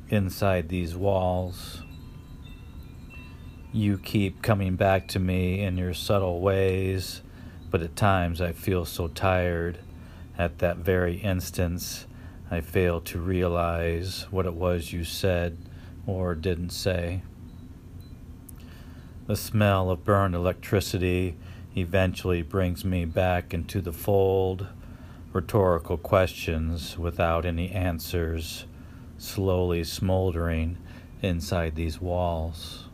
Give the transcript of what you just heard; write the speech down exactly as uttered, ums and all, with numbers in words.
inside these walls. You keep coming back to me in your subtle ways, but at times I feel so tired. At that very instance, I fail to realize what it was you said or didn't say. The smell of burned electricity eventually brings me back into the fold. Rhetorical questions without any answers, slowly smoldering inside these walls.